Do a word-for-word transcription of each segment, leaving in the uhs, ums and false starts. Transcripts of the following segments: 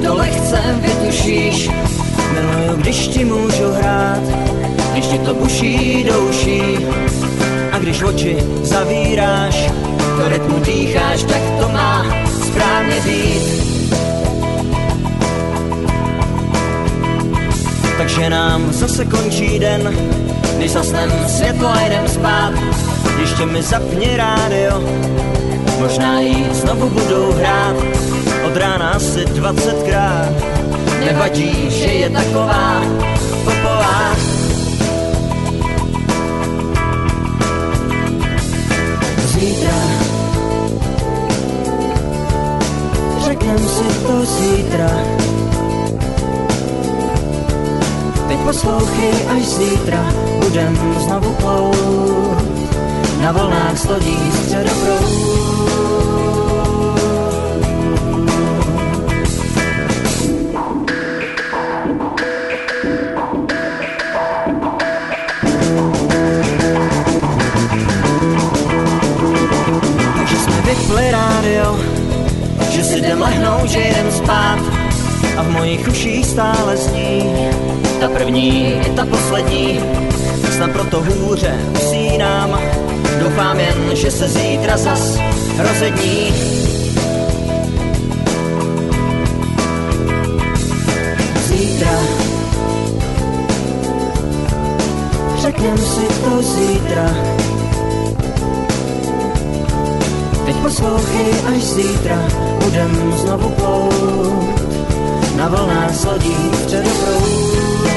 to lehce vytušíš. Miluju, když ti můžu hrát, když ti to buší do uší. A když oči zavíráš, do rytmu dýcháš, tak to má správně být. Takže nám zase končí den, když zasnem světlo a jdem spát. Ještě mi zapni rádio, možná jí znovu budou hrát. Od rána asi dvacetkrát, nevadí, že je taková popová. Zítra, řeknem si to zítra. Teď poslouchej, až zítra budem znovu plout na vlnách s lodí středoproud. Takže jsme vypli rádio, že si jdem lehnout, že jdem spát. A v mojich uších stále zní ta první i ta poslední. Snad proto hůře usínám, doufám jen, že se zítra zas rozední. Zítra, řeknem si to zítra. Teď poslouchej, až zítra budem znovu plout na vlnách s lodí středoproud.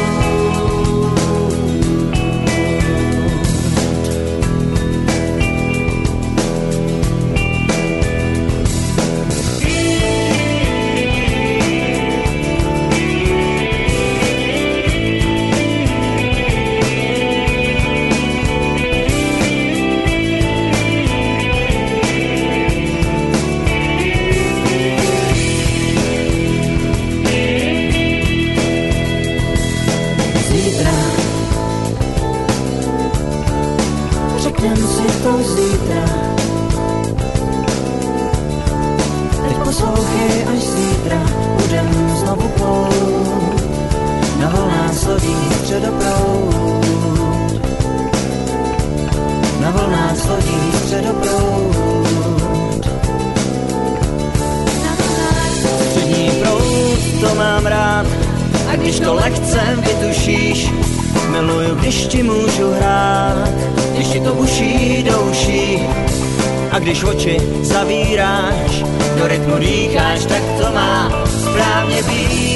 Když oči zavíráš, do rytmu dýcháš, tak to má správně být.